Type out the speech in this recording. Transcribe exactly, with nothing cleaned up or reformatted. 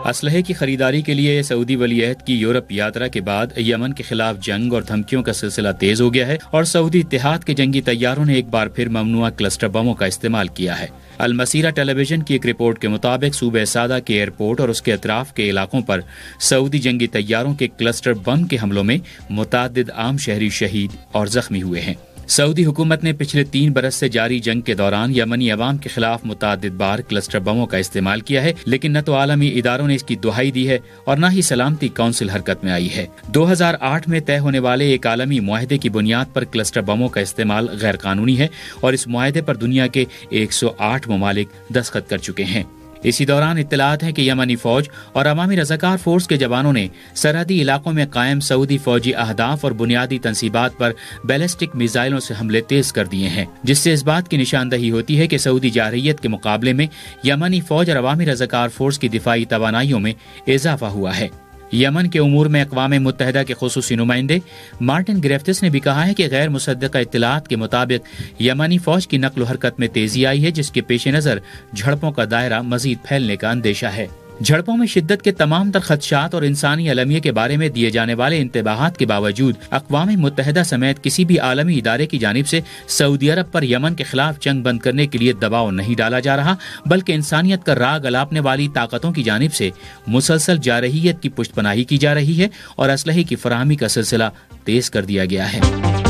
اسلحے کی خریداری کے لیے سعودی ولی عہد کی یورپ یاترا کے بعد یمن کے خلاف جنگ اور دھمکیوں کا سلسلہ تیز ہو گیا ہے اور سعودی اتحاد کے جنگی طیاروں نے ایک بار پھر ممنوعہ کلسٹر بموں کا استعمال کیا ہے۔ المسیرہ ٹیلی ویژن کی ایک رپورٹ کے مطابق صوبہ سعدہ کے ایئرپورٹ اور اس کے اطراف کے علاقوں پر سعودی جنگی طیاروں کے کلسٹر بم کے حملوں میں متعدد عام شہری شہید اور زخمی ہوئے ہیں۔ سعودی حکومت نے پچھلے تین برس سے جاری جنگ کے دوران یمنی عوام کے خلاف متعدد بار کلسٹر بموں کا استعمال کیا ہے، لیکن نہ تو عالمی اداروں نے اس کی دہائی دی ہے اور نہ ہی سلامتی کونسل حرکت میں آئی ہے۔ دو ہزار آٹھ میں طے ہونے والے ایک عالمی معاہدے کی بنیاد پر کلسٹر بموں کا استعمال غیر قانونی ہے اور اس معاہدے پر دنیا کے ایک سو آٹھ ممالک دستخط کر چکے ہیں۔ اسی دوران اطلاعات ہیں کہ یمنی فوج اور عوامی رضاکار فورس کے جوانوں نے سرحدی علاقوں میں قائم سعودی فوجی اہداف اور بنیادی تنصیبات پر بیلسٹک میزائلوں سے حملے تیز کر دیے ہیں، جس سے اس بات کی نشاندہی ہوتی ہے کہ سعودی جارحیت کے مقابلے میں یمنی فوج اور عوامی رضاکار فورس کی دفاعی توانائیوں میں اضافہ ہوا ہے۔ یمن کے امور میں اقوام متحدہ کے خصوصی نمائندے مارٹن گریفتس نے بھی کہا ہے کہ غیر مصدقہ اطلاعات کے مطابق یمنی فوج کی نقل و حرکت میں تیزی آئی ہے، جس کے پیش نظر جھڑپوں کا دائرہ مزید پھیلنے کا اندیشہ ہے۔ جھڑپوں میں شدت کے تمام تر خدشات اور انسانی المیہ کے بارے میں دیے جانے والے انتباہات کے باوجود اقوام متحدہ سمیت کسی بھی عالمی ادارے کی جانب سے سعودی عرب پر یمن کے خلاف جنگ بند کرنے کے لیے دباؤ نہیں ڈالا جا رہا، بلکہ انسانیت کا راگ الاپنے والی طاقتوں کی جانب سے مسلسل جارحیت کی پشت پناہی کی جا رہی ہے اور اسلحے کی فراہمی کا سلسلہ تیز کر دیا گیا ہے۔